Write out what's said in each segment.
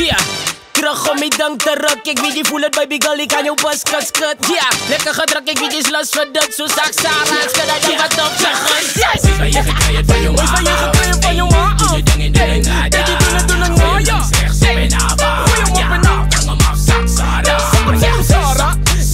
Yeah. Terug om die ding terug. Ik weet je voelt het baby girl, ik kan jou bus skut. Yeah, lekker gedrukt, ik weet je is lust voor dit. Zo zak Sarah, skud uit die wat op zijn gun. Yes! Wees waar je gekleed van jou ma. Wees waar je gekleed van jou ma. Doe je ding in de ring, ja. Doe je doen het maar, ja. Rechts op en af, gooi hem op en af. Breng hem af, zak Sarah. Zak op jam Sarah.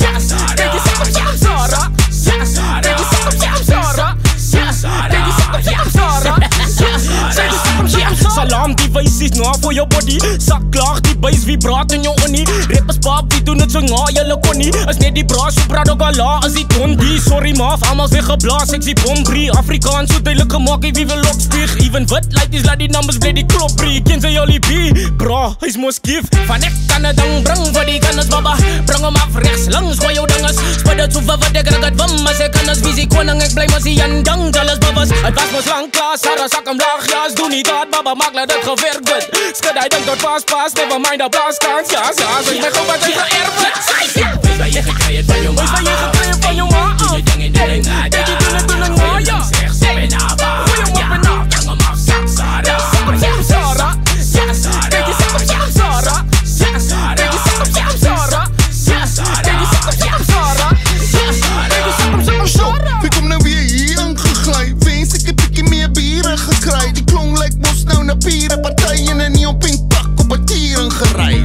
Kijk je zak op jam Sarah. Kijk je zak op jam Sarah. Kijk je zak op jam Sarah. Kijk je zak op jam Sarah. Salam, die wijs is nou voor je body. Sak klaar, die wijs vibraat in je onie. Rappers pap, die doen het zo na, jylle kon nie. Is net die bra, so praat ook al la, is die tondi. Sorry maaf, allemaal weer geblaas, ek sê bombrie. Afrikaans so duidelik gemaak, wie wil lokspieg. Even wit, like die laat die numbers blij die kloprie. Ken sy jolly B, bra, hy's mos kief. Van ek kan het ding bring, vir die kan is baba. Bring hem af rechts, langs, gooi jou dinges. Spud het so wat ek rig het wim, as ek kan is visie koning. Ek bly mos die jan dang, alles babas. Het was mos lang klaar, Sarah sak hem laag, ja, as doen nie dat, baba maak laat het gewerk goed. Skud hy ding tot pas, never mind op plaskans, ja, so jy my gauw wat hy geërf het. Wees waar je gekleed van jou ma. Wees waar je gekleed van jou ma. Doe je ding in de ring, ja. Doe je doen het maar, ja. Rechts op en af, gooi hem op en af. Breng hem af, zak Sarah. Zak op jam Sarah. Kijk je zak op jam Sarah. Kijk je zak op jam Sarah. Kijk je zak op jam Sarah. Kijk je zak op Sarah. Wie kom nou weer hier aangeglij? Wens ek 'n bietjie meer bieren gekry. Die klong lyk mos nou na pierenpartye en nie op 'n pak op 'n tiering gery.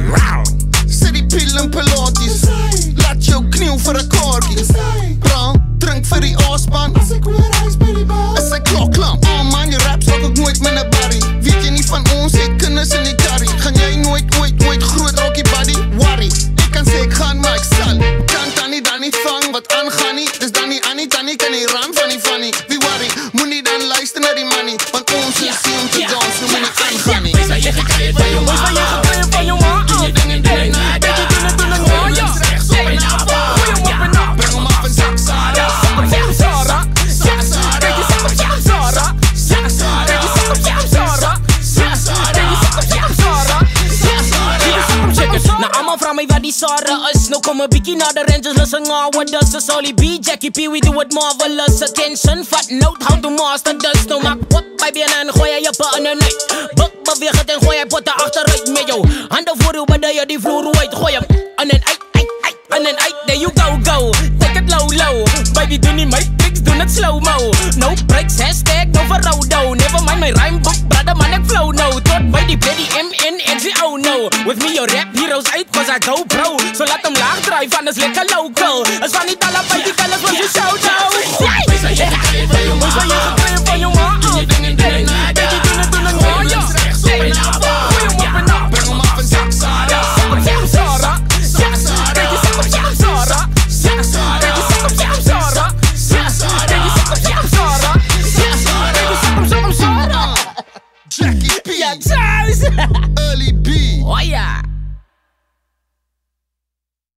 Sit die pil en pilates. Laat jou kniel vir 'n kaartjie. Brand, drink vir die aaspan. As ek weer reis by die bar. As ek klok lamp. Oh man, je rap stok ook nooit met 'n buddy. Weet jy nie van ons het kinders in die karry. Gaan jy nooit groot rockie buddy? Worry, ek kan sê ek gaan maar ek sal. Kan tannie dan nie vang wat aangaan nie. Dis dan nie Annie, tannie kan nie ram van die funny. Wie worry, moenie dan luister na die money. Want ons is hier om te dans, so moenie aangaan nie. Wees waar je gekleed van jou ma. Wees waar je gekleed van jou ma. Doe je ding in de ring, ja. Doe je doen het maar, ja. Rechts op en af, gooi hem op en af. Breng hem af en zak Sarah. Zak op jam Sarah. Kijk je zak op jam Sarah. Kijk je zak op jam Sarah. Kijk je zak op jam Sarah. Check it, nou allemaal vraag my wat die Sarah is. Nou kom 'n bietjie na the Rangers, listen now what does the Solly B, Jackie P, we do it marvelous. Attention, fat note, how to master this. Nou maak wat by been en gooi jy op in 'n night. Buk, beweeg het en gooi jy potte achteruit met jou. Hande voor jou, badai jy die vloer uit. Gooi hem in en uit, in en uit, there you go. Take it low, baby doen nie my tricks, doen het slow-mo. No breaks, hashtag, no verrouwdo. Never mind my rhyme book, brother man, ek flow nou. Tot by die bloody MNNGO, no. With me your rap heroes uit, cause I go pro. So laat hem laag drive, anders lekker local. Is van die tala by die kalles, was je shout-out. Wees waar je gekleed van jou ma. Wees waar je gekleed van jou ma. Doe je ding in de ring, ja. Doe je doen het maar, ja. Rechts op en af, gooi hem op en af. Breng hem af en zak Sarah. Zak op jam Sarah. Kijk je zak op jam Sarah. Kijk je zak op jam Sarah. Kijk je zak op jam Sarah. Kijk je zak op Sarah. Jackie P. Ja, thuis. Early B. Oh ja.